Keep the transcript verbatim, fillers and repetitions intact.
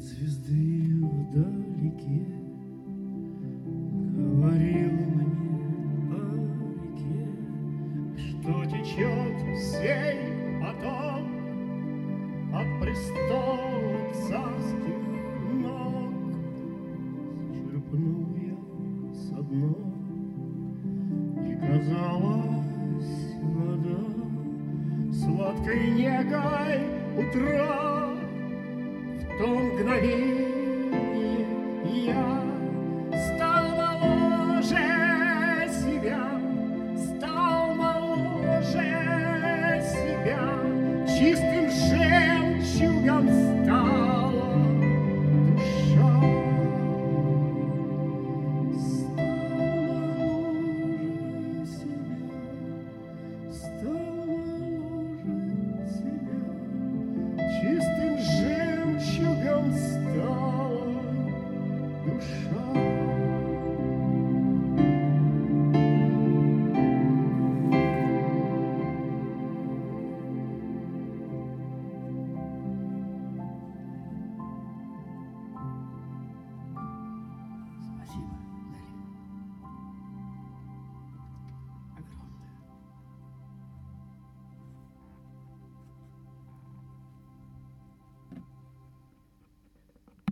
звезды вдалеке говорил мне о реке, что течет сей поток от престола царских ног. Черпнул я со дна, и казалась вода сладкой негой утра. В том мгновении